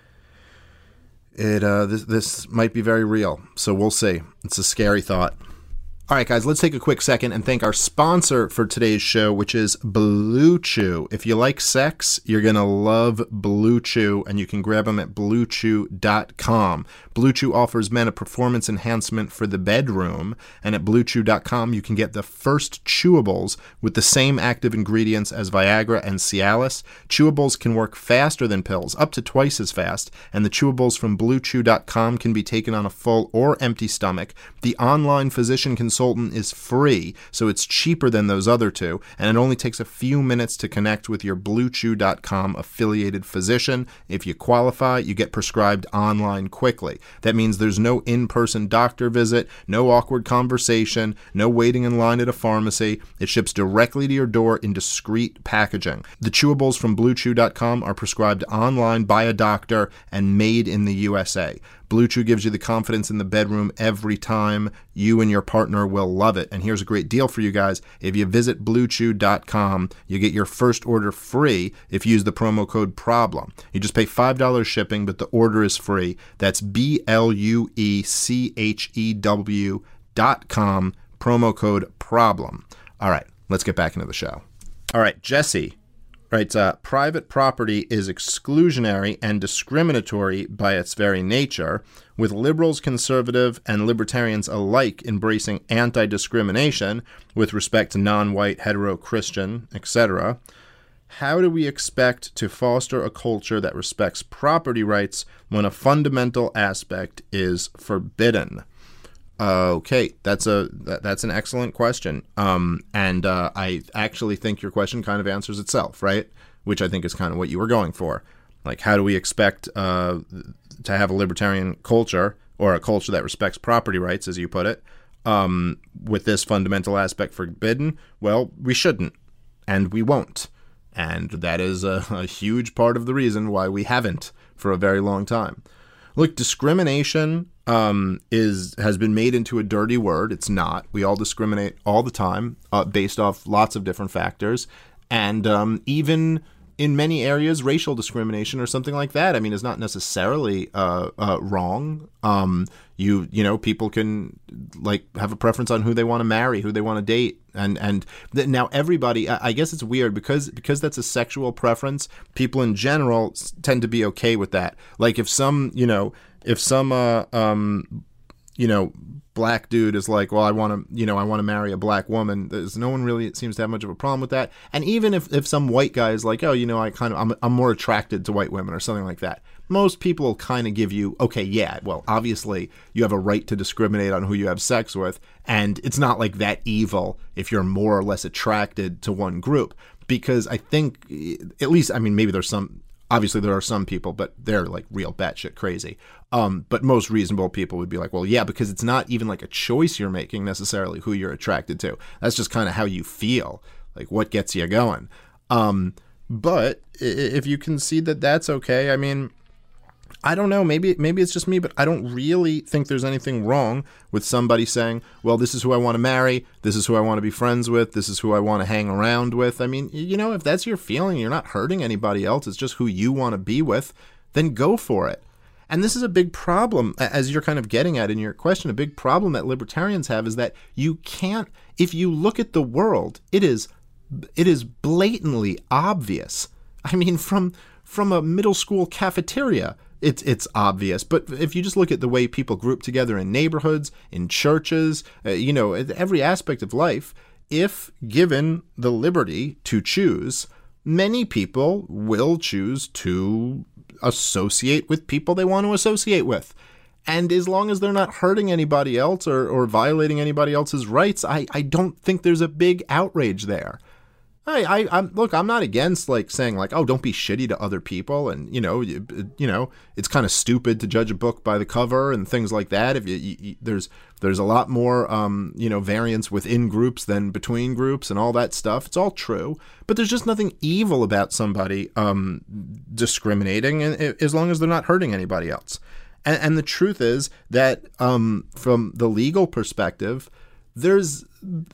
it uh, this, this might be very real. So we'll see. It's a scary thought. All right, guys, let's take a quick second and thank our sponsor for today's show, which is Blue Chew. If you like sex, you're going to love Blue Chew, and you can grab them at blue chew dot com. Blue Chew offers men a performance enhancement for the bedroom, and at blue chew dot com you can get the first chewables with the same active ingredients as Viagra and Cialis. Chewables can work faster than pills, up to twice as fast, and the chewables from blue chew dot com can be taken on a full or empty stomach. The online physician consultant is free, so it's cheaper than those other two, and it only takes a few minutes to connect with your blue chew dot com affiliated physician. If you qualify, you get prescribed online quickly. That means there's no in-person doctor visit, no awkward conversation, no waiting in line at a pharmacy. It ships directly to your door in discreet packaging. The chewables from blue chew dot com are prescribed online by a doctor and made in the U S A. Blue Chew gives you the confidence in the bedroom every time. You and your partner will love it. And here's a great deal for you guys. If you visit blue chew dot com, you get your first order free if you use the promo code PROBLEM. You just pay five dollars shipping, but the order is free. That's B L U E C H E W dot com, promo code PROBLEM. All right, let's get back into the show. All right, Jesse writes, uh, private property is exclusionary and discriminatory by its very nature, with liberals, conservative, and libertarians alike embracing anti-discrimination with respect to non-white, hetero-Christian, et cetera. How do we expect to foster a culture that respects property rights when a fundamental aspect is forbidden? Uh, okay, that's a that, that's an excellent question, um, and uh, I actually think your question kind of answers itself, right? Which I think is kind of what you were going for. Like, how do we expect uh, to have a libertarian culture, or a culture that respects property rights, as you put it, um, with this fundamental aspect forbidden? Well, we shouldn't, and we won't, and that is a, a huge part of the reason why we haven't for a very long time. Look, discrimination um, is has been made into a dirty word. It's not. We all discriminate all the time uh, based off lots of different factors. And um, even in many areas, racial discrimination or something like that, I mean, is not necessarily uh, uh, wrong. Um, you you know, people can like have a preference on who they want to marry, who they want to date. And and th- now everybody, I, I guess it's weird because because that's a sexual preference. People in general s- tend to be okay with that. Like if some, you know, if some, uh, um, you know, black dude is like, well, I want to, you know, I want to marry a black woman. There's no one really seems to have much of a problem with that. And even if, if some white guy is like, oh, you know, I kind of, I'm, I'm more attracted to white women or something like that, most people will kind of give you, okay, yeah, well, obviously you have a right to discriminate on who you have sex with. And it's not like that evil if you're more or less attracted to one group. Because I think, at least, I mean, maybe there's some, obviously there are some people, but they're like real batshit crazy. Um, but most reasonable people would be like, well, yeah, because it's not even like a choice you're making necessarily who you're attracted to. That's just kind of how you feel, like what gets you going. Um, but if you can see that that's okay, I mean, I don't know, maybe maybe it's just me, but I don't really think there's anything wrong with somebody saying, well, this is who I want to marry, this is who I want to be friends with, this is who I want to hang around with. I mean, you know, if that's your feeling, you're not hurting anybody else, it's just who you want to be with, then go for it. And this is a big problem, as you're kind of getting at in your question, a big problem that libertarians have is that you can't, if you look at the world, it is it is blatantly obvious. I mean, from from a middle school cafeteria, It's it's obvious, but if you just look at the way people group together in neighborhoods, in churches, uh, you know, every aspect of life, if given the liberty to choose, many people will choose to associate with people they want to associate with. And as long as they're not hurting anybody else or, or violating anybody else's rights, I, I don't think there's a big outrage there. I, I, I'm look, I'm not against like saying like, oh, don't be shitty to other people. And, you know, you, you know, it's kind of stupid to judge a book by the cover and things like that. If you, you, you there's there's a lot more, um, you know, variance within groups than between groups and all that stuff. It's all true. But there's just nothing evil about somebody um, discriminating and, as long as they're not hurting anybody else. And, and the truth is that um, from the legal perspective, there's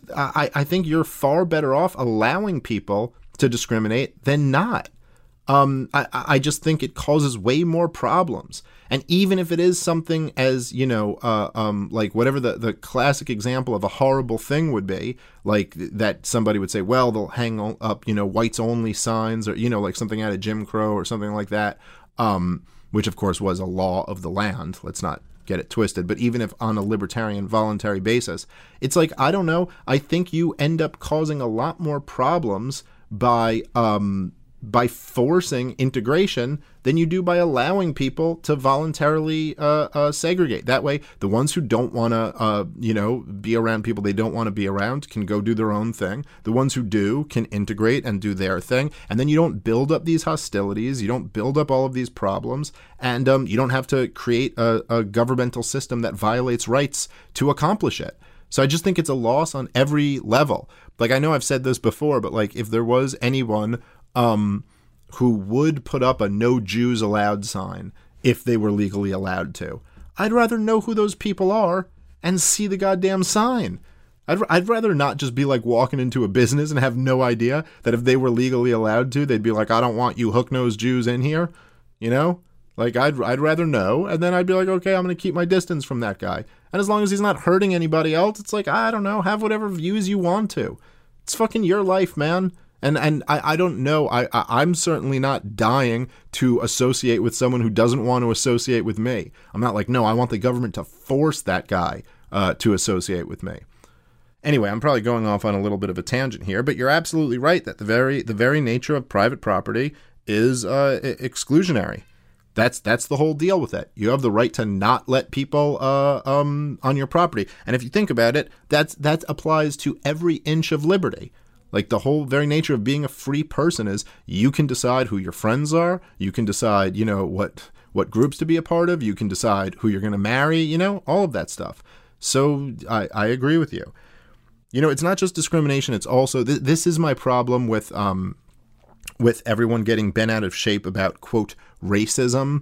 I, I think you're far better off allowing people to discriminate than not. Um, I, I just think it causes way more problems. And even if it is something as, you know, uh, um, like whatever the, the classic example of a horrible thing would be, like that somebody would say, well, they'll hang up, you know, whites only signs or, you know, like something out of Jim Crow or something like that, um, which, of course, was a law of the land. Let's not get it twisted. But even if on a libertarian voluntary basis, it's like, I don't know, I think you end up causing a lot more problems by um, by forcing integration than you do by allowing people to voluntarily uh, uh, segregate. That way, the ones who don't want to, uh, you know, be around people they don't want to be around can go do their own thing. The ones who do can integrate and do their thing. And then you don't build up these hostilities. You don't build up all of these problems. And um, you don't have to create a, a governmental system that violates rights to accomplish it. So I just think it's a loss on every level. Like, I know I've said this before, but like if there was anyone um, who would put up a no Jews allowed sign if they were legally allowed to, I'd rather know who those people are and see the goddamn sign. I'd, I'd rather not just be like walking into a business and have no idea that if they were legally allowed to, they'd be like, I don't want you hook-nosed Jews in here, you know? Like, I'd I'd rather know, and then I'd be like, okay, I'm going to keep my distance from that guy. And as long as he's not hurting anybody else, it's like, I don't know, have whatever views you want to. It's fucking your life, man. And and I, I don't know, I, I, I'm certainly not dying to associate with someone who doesn't want to associate with me. I'm not like, no, I want the government to force that guy uh, to associate with me. Anyway, I'm probably going off on a little bit of a tangent here, but you're absolutely right that the very the very nature of private property is uh, exclusionary. That's that's the whole deal with it. You have the right to not let people uh, um, on your property. And if you think about it, that's that applies to every inch of liberty. Like, the whole very nature of being a free person is you can decide who your friends are. You can decide, you know, what what groups to be a part of. You can decide who you're going to marry, you know, all of that stuff. So I, I agree with you. You know, it's not just discrimination. It's also th- this is my problem with um with everyone getting bent out of shape about, quote, racism.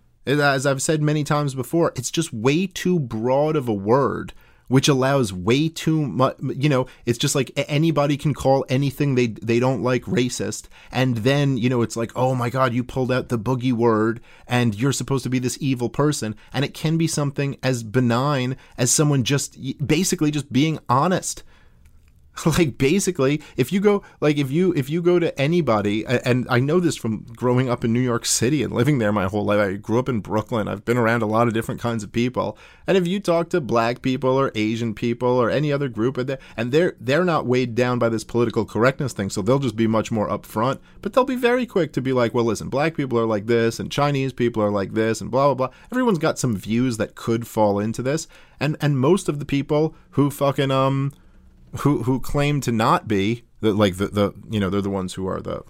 As I've said many times before, it's just way too broad of a word, which allows way too much, you know, it's just like anybody can call anything they they don't like racist. And then, you know, it's like, oh my God, you pulled out the boogie word and you're supposed to be this evil person. And it can be something as benign as someone just basically just being honest. Like, basically, if you go, like, if you, if you go to anybody, and I know this from growing up in New York City and living there my whole life. I grew up in Brooklyn. I've been around a lot of different kinds of people. And if you talk to black people or Asian people or any other group, and they're, they're not weighed down by this political correctness thing, so they'll just be much more upfront, but they'll be very quick to be like, well, listen, black people are like this, and Chinese people are like this, and blah, blah, blah. Everyone's got some views that could fall into this. And, and most of the people who fucking, um, who who claim to not be the, like the, the you know they're the ones who are the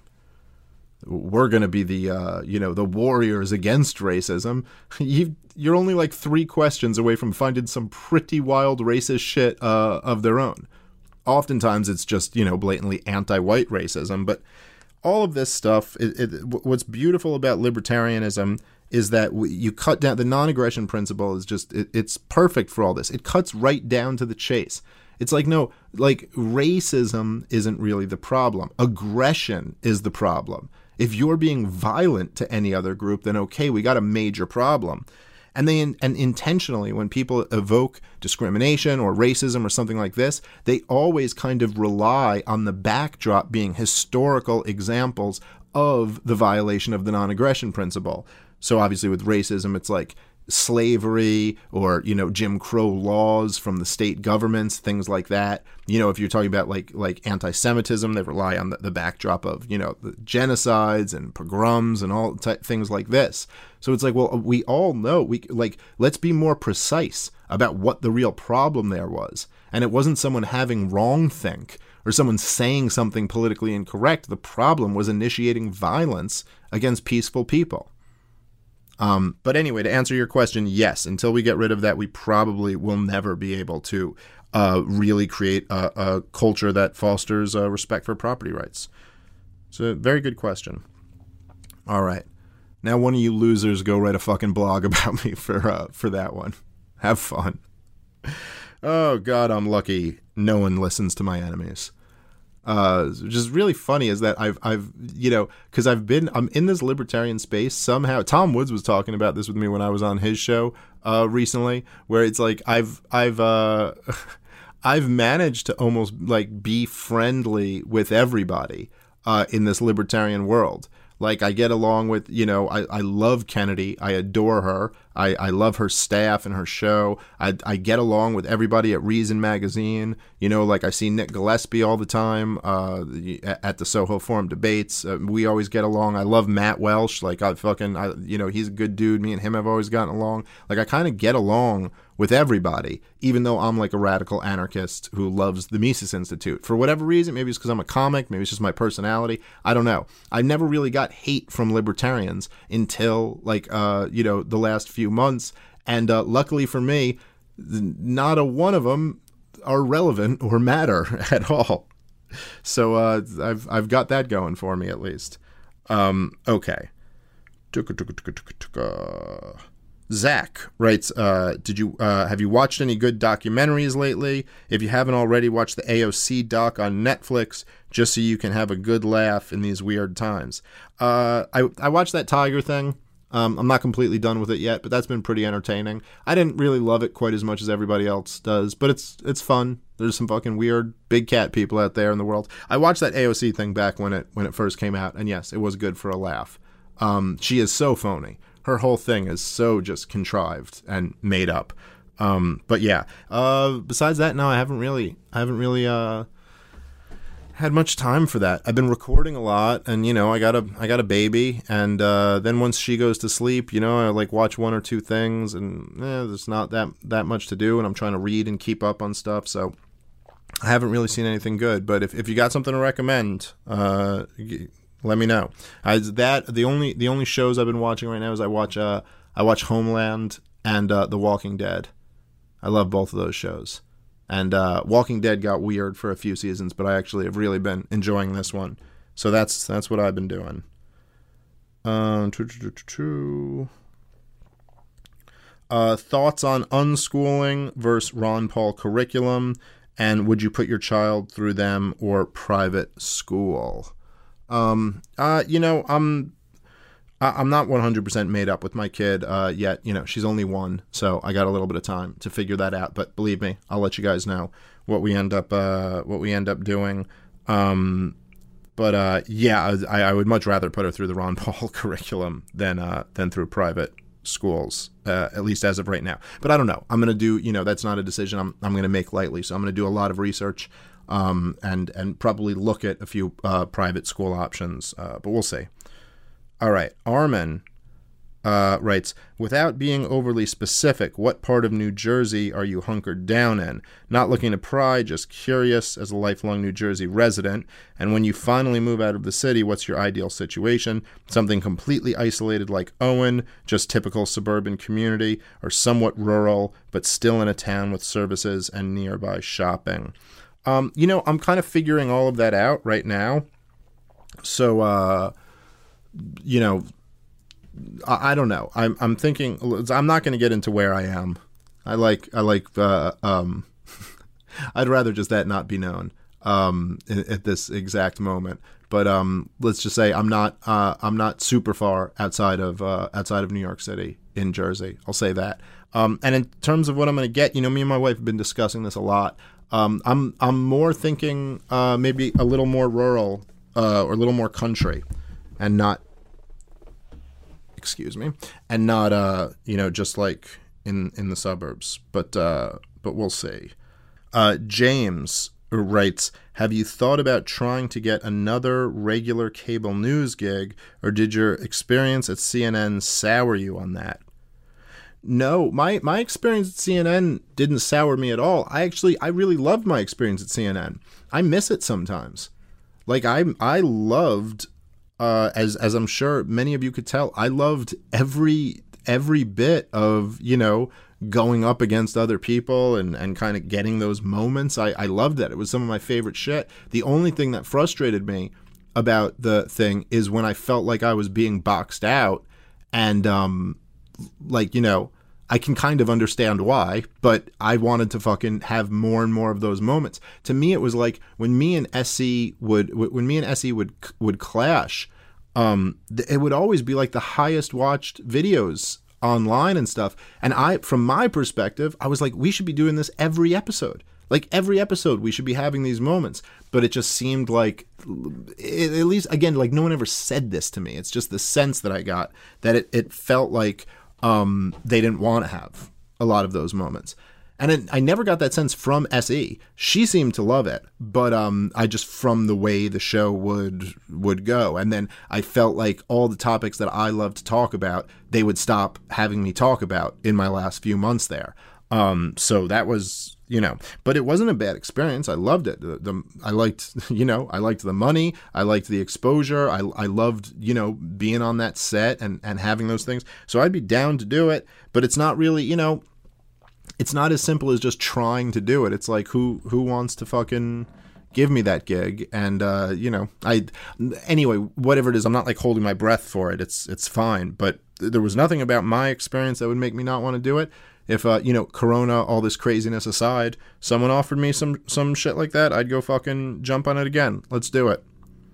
we're gonna be the uh, you know the warriors against racism. You you're only like three questions away from finding some pretty wild racist shit uh, of their own. Oftentimes it's just you know blatantly anti-white racism, but all of this stuff. It, it, what's beautiful about libertarianism is that you cut down the non-aggression principle is just it, it's perfect for all this. It cuts right down to the chase. It's like, no, like racism isn't really the problem. Aggression is the problem. If you're being violent to any other group, then okay, we got a major problem. And they and intentionally, when people evoke discrimination or racism or something like this, they always kind of rely on the backdrop being historical examples of the violation of the non-aggression principle. So obviously with racism, it's like slavery or, you know, Jim Crow laws from the state governments, things like that. You know, if you're talking about like like anti-Semitism, they rely on the, the backdrop of, you know, the genocides and pogroms and all t- things like this. So it's like, well, we all know, we like, let's be more precise about what the real problem there was. And it wasn't someone having wrongthink or someone saying something politically incorrect. The problem was initiating violence against peaceful people. Um, but anyway, to answer your question, yes, until we get rid of that, we probably will never be able to uh, really create a, a culture that fosters uh, respect for property rights. It's a very good question. All right. Now one of you losers go write a fucking blog about me for uh, for that one. Have fun. Oh, God, I'm lucky no one listens to my enemies. Uh, which is really funny is that I've, I've, you know, cause I've been, I'm in this libertarian space somehow. Tom Woods was talking about this with me when I was on his show, uh, recently, where it's like, I've, I've, uh, I've managed to almost like be friendly with everybody, uh, in this libertarian world. Like I get along with, you know, I, I love Kennedy. I adore her. I, I love her staff and her show. I, I get along with everybody at Reason Magazine. You know, like I see Nick Gillespie all the time uh, at the Soho Forum debates. Uh, we always get along. I love Matt Welsh. Like I fucking, I, you know, he's a good dude. Me and him have always gotten along. Like I kind of get along with everybody, even though I'm like a radical anarchist who loves the Mises Institute. For whatever reason, maybe it's because I'm a comic, maybe it's just my personality. I don't know. I never really got hate from libertarians until like, uh, you know, the last few months. And uh, luckily for me, not a one of them are relevant or matter at all. So uh, I've I've got that going for me at least. Um, okay. Zach writes, uh, did you uh, have you watched any good documentaries lately? If you haven't already, watch the A O C doc on Netflix just so you can have a good laugh in these weird times. Uh, I, I watched that Tiger thing. Um, I'm not completely done with it yet, but that's been pretty entertaining. I didn't really love it quite as much as everybody else does, but it's it's fun. There's some fucking weird big cat people out there in the world. I watched that A O C thing back when it when it first came out, and yes, it was good for a laugh. Um, she is so phony. Her whole thing is so just contrived and made up. Um, but yeah, uh, besides that, no, I haven't really, I haven't really, uh, had much time for that. I've been recording a lot, and, you know, I got a, I got a baby, and, uh, then once she goes to sleep, you know, I like watch one or two things, and, eh, there's not that, that much to do, and I'm trying to read and keep up on stuff, so I haven't really seen anything good. But if, if you got something to recommend, uh, let me know. I, that the only the only shows I've been watching right now is I watch uh I watch Homeland and uh, The Walking Dead. I love both of those shows. And uh, Walking Dead got weird for a few seasons, but I actually have really been enjoying this one. So that's that's what I've been doing. Um, uh, thoughts on unschooling versus Ron Paul curriculum, and would you put your child through them or private school? Um, uh, you know, I'm, I- I'm not one hundred percent made up with my kid uh, yet. You know, she's only one, so I got a little bit of time to figure that out. But believe me, I'll let you guys know what we end up uh, what we end up doing. Um, but uh, yeah, I, I would much rather put her through the Ron Paul curriculum than uh, than through private schools, uh, at least as of right now. But I don't know. I'm gonna do. You know, that's not a decision I'm I'm gonna make lightly. So I'm gonna do a lot of research. Um, and and probably look at a few uh, private school options, uh, but we'll see. All right, Armin uh, writes, without being overly specific, what part of New Jersey are you hunkered down in? Not looking to pry, just curious as a lifelong New Jersey resident. And when you finally move out of the city, what's your ideal situation? Something completely isolated like Owen, just typical suburban community, or somewhat rural, but still in a town with services and nearby shopping? Um, you know, I'm kind of figuring all of that out right now. So, uh, you know, I, I don't know. I'm I'm thinking. I'm not going to get into where I am. I like I like. Uh, um, I'd rather just that not be known um, at, at this exact moment. But um, let's just say I'm not. Uh, I'm not super far outside of uh, outside of New York City in Jersey. I'll say that. Um, and in terms of what I'm going to get, you know, me and my wife have been discussing this a lot. Um, I'm I'm more thinking uh, maybe a little more rural uh, or a little more country, and not, excuse me, and not uh, you know, just like in, in the suburbs. But uh, but we'll see. Uh, James writes, have you thought about trying to get another regular cable news gig, or did your experience at C N N sour you on that? No, my, my experience at C N N didn't sour me at all. I actually, I really loved my experience at C N N. I miss it sometimes. Like I, I loved, uh, as, as I'm sure many of you could tell, I loved every, every bit of, you know, going up against other people and, and kind of getting those moments. I, I loved that. It was some of my favorite shit. The only thing that frustrated me about the thing is when I felt like I was being boxed out and, um, like, you know, I can kind of understand why, but I wanted to fucking have more and more of those moments. To me, it was like when me and S E would, when me and S E would, would clash, um, it would always be like the highest watched videos online and stuff. And I, from my perspective, I was like, we should be doing this every episode. Like every episode, we should be having these moments. But it just seemed like, at least, again, like no one ever said this to me. It's just the sense that I got that it, it felt like, Um, they didn't want to have a lot of those moments. And it, I never got that sense from S E. She seemed to love it, but um, I just, from the way the show would would go. And then I felt like all the topics that I love to talk about, they would stop having me talk about in my last few months there. Um, so that was, you know, but it wasn't a bad experience. I loved it. The, the I liked, you know, I liked the money. I liked the exposure. I, I loved, you know, being on that set and, and having those things. So I'd be down to do it, but it's not really, you know, it's not as simple as just trying to do it. It's like, who, who wants to fucking give me that gig? And, uh, you know, I, anyway, whatever it is, I'm not like holding my breath for it. It's, it's fine. But there was nothing about my experience that would make me not want to do it. If, uh, you know, Corona, all this craziness aside, someone offered me some, some shit like that, I'd go fucking jump on it again. Let's do it.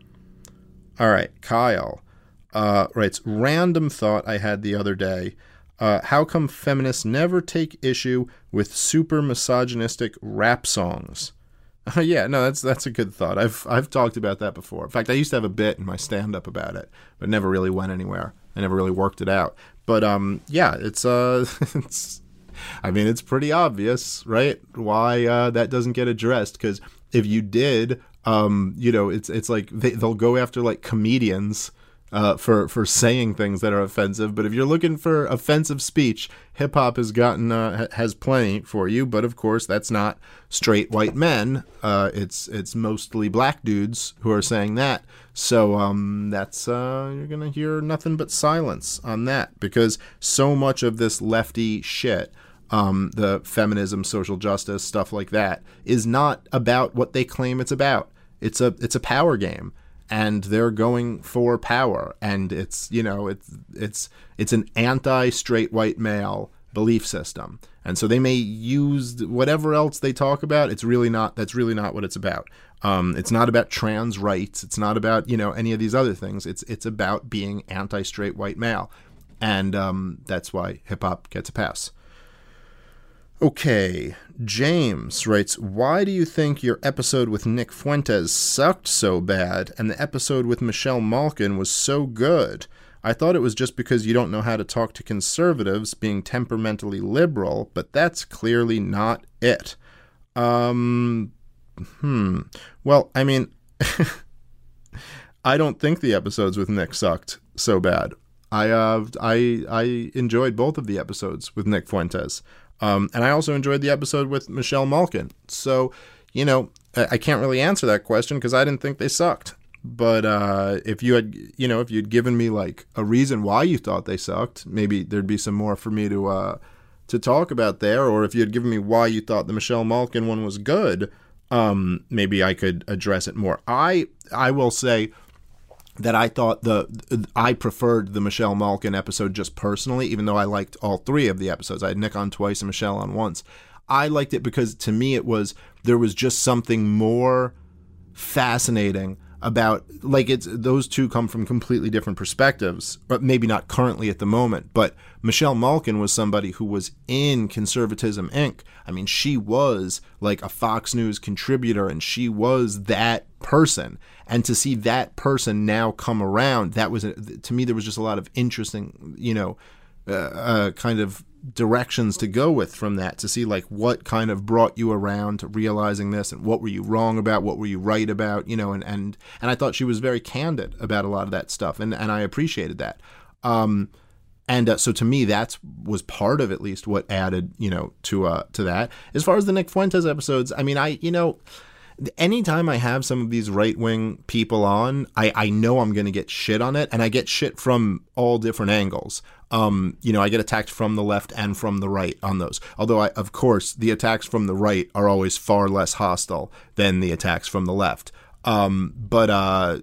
All right, Kyle uh, writes, random thought I had the other day. Uh, how come feminists never take issue with super misogynistic rap songs? Uh, yeah, no, that's that's a good thought. I've I've talked about that before. In fact, I used to have a bit in my stand-up about it, but never really went anywhere. I never really worked it out. But um, yeah, it's uh, it's. I mean, it's pretty obvious, right? Why uh, that doesn't get addressed? Because if you did, um, you know, it's it's like they, they'll go after like comedians uh, for for saying things that are offensive. But if you're looking for offensive speech, hip hop has gotten uh, has plenty for you. But of course, that's not straight white men. Uh, it's it's mostly black dudes who are saying that. So um, that's uh, you're gonna hear nothing but silence on that, because so much of this lefty shit, um, the feminism, social justice, stuff like that, is not about what they claim it's about. It's a it's a power game, and they're going for power, and it's, you know, it's it's it's an anti-straight white male belief system. And so they may use whatever else they talk about. It's really not, that's really not what it's about. Um, it's not about trans rights. It's not about, you know, any of these other things. It's, it's about being anti-straight white male. And um, that's why hip hop gets a pass. Okay, James writes, why do you think your episode with Nick Fuentes sucked so bad and the episode with Michelle Malkin was so good? I thought it was just because you don't know how to talk to conservatives, being temperamentally liberal, but that's clearly not it. Um, hmm. Well, I mean, I don't think the episodes with Nick sucked so bad. I uh, I I enjoyed both of the episodes with Nick Fuentes. Um, and I also enjoyed the episode with Michelle Malkin. So, you know, I, I can't really answer that question because I didn't think they sucked. But uh, if you had, you know, if you'd given me like a reason why you thought they sucked, maybe there'd be some more for me to uh, to talk about there. Or if you had given me why you thought the Michelle Malkin one was good, um, maybe I could address it more. I I will say that I thought the I preferred the Michelle Malkin episode just personally, even though I liked all three of the episodes. I had Nick on twice and Michelle on once. I liked it because to me it was there was just something more fascinating about, like, it's those two come from completely different perspectives, but maybe not currently at the moment. But Michelle Malkin was somebody who was in Conservatism Incorporated. I mean, she was like a Fox News contributor, and she was that person. And to see that person now come around, that was, to me, there was just a lot of interesting, you know, uh, uh, kind of directions to go with from that, to see like what kind of brought you around to realizing this, and what were you wrong about, what were you right about, you know, and and and I thought she was very candid about a lot of that stuff, and and I appreciated that. Um, and uh, so to me, that was part of at least what added, you know, to uh to that. As far as the Nick Fuentes episodes, I mean, I you know. Anytime I have some of these right-wing people on, I, I know I'm going to get shit on it, and I get shit from all different angles. Um, you know, I get attacked from the left and from the right on those. Although, I, of course, the attacks from the right are always far less hostile than the attacks from the left. Um, but uh,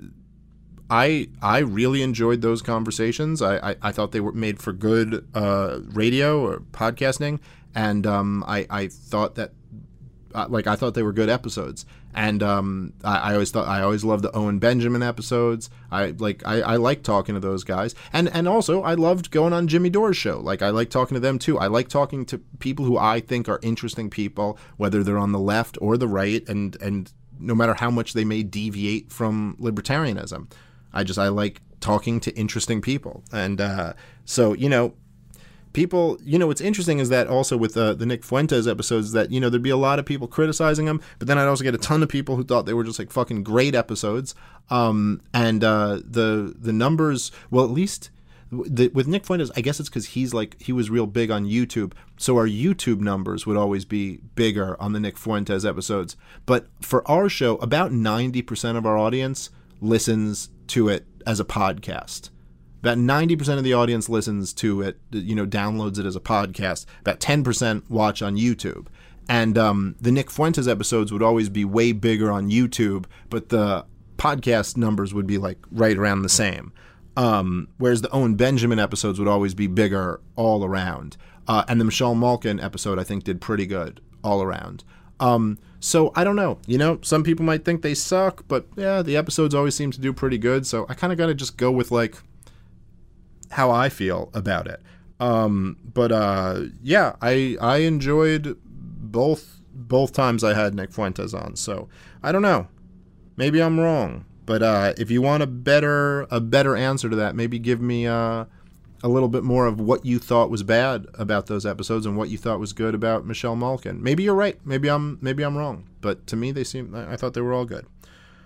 I I really enjoyed those conversations. I, I, I thought they were made for good uh, radio or podcasting, and um, I, I thought that Like I thought they were good episodes, and um, I, I always thought I always loved the Owen Benjamin episodes. I like I, I like talking to those guys, and and also I loved going on Jimmy Dore's show. Like I like talking to them too. I like talking to people who I think are interesting people, whether they're on the left or the right, and and no matter how much they may deviate from libertarianism. I just I like talking to interesting people, and uh, so you know. People, you know, what's interesting is that also with uh, the Nick Fuentes episodes that, you know, there'd be a lot of people criticizing them, but then I'd also get a ton of people who thought they were just like fucking great episodes. Um, and uh, the the numbers, well, at least the, with Nick Fuentes, I guess it's because he's like, he was real big on YouTube. So our YouTube numbers would always be bigger on the Nick Fuentes episodes. But for our show, about ninety percent of our audience listens to it as a podcast. About ninety percent of the audience listens to it, you know, downloads it as a podcast. About ten percent watch on YouTube. And um, the Nick Fuentes episodes would always be way bigger on YouTube, but the podcast numbers would be like right around the same. Um, whereas the Owen Benjamin episodes would always be bigger all around. Uh, and the Michelle Malkin episode, I think, did pretty good all around. Um, so I don't know, you know, some people might think they suck, but yeah, the episodes always seem to do pretty good. So I kind of got to just go with like how I feel about it. Um, but uh, yeah, I I enjoyed both both times I had Nick Fuentes on. So I don't know, maybe I'm wrong. But uh, if you want a better a better answer to that, maybe give me uh, a little bit more of what you thought was bad about those episodes and what you thought was good about Michelle Malkin. Maybe you're right. Maybe I'm maybe I'm wrong. But to me, they seem I thought they were all good.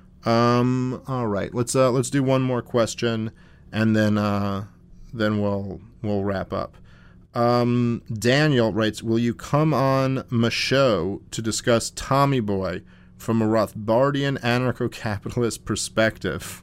Um, all right, let's uh, let's do one more question, and then uh, then we'll we'll wrap up. Um, Daniel writes, "Will you come on my show to discuss Tommy Boy from a Rothbardian anarcho-capitalist perspective?"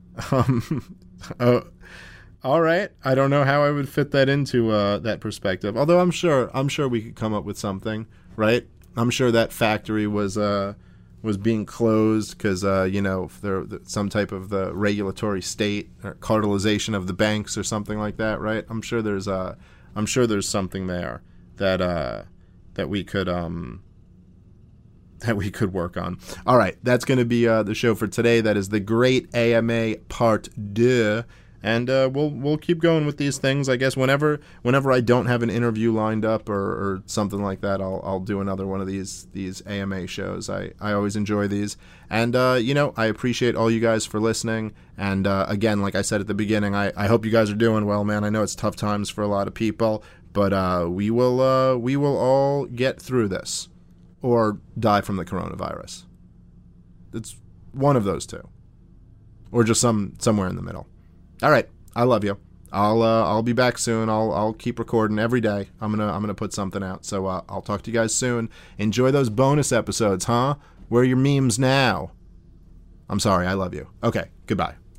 Um, oh, all right. I don't know how I would fit that into uh, that perspective. Although I'm sure I'm sure we could come up with something, right? I'm sure that factory was uh, was being closed because uh, you know there some type of the regulatory state or cartelization of the banks or something like that, right? I'm sure there's uh, I'm sure there's something there that uh, that we could um, that we could work on. All right, that's going to be uh, the show for today. That is the Great A M A Part Deux. And uh, we'll we'll keep going with these things. I guess whenever whenever I don't have an interview lined up or, or something like that, I'll I'll do another one of these these A M A shows. I, I always enjoy these, and uh, you know I appreciate all you guys for listening. And uh, again, like I said at the beginning, I, I hope you guys are doing well, man. I know it's tough times for a lot of people, but uh, we will uh, we will all get through this, or die from the coronavirus. It's one of those two, or just some somewhere in the middle. All right, I love you. I'll uh, I'll be back soon. I'll I'll keep recording every day. I'm gonna I'm gonna put something out. So uh, I'll talk to you guys soon. Enjoy those bonus episodes, huh? Where are your memes now? I'm sorry. I love you. Okay. Goodbye.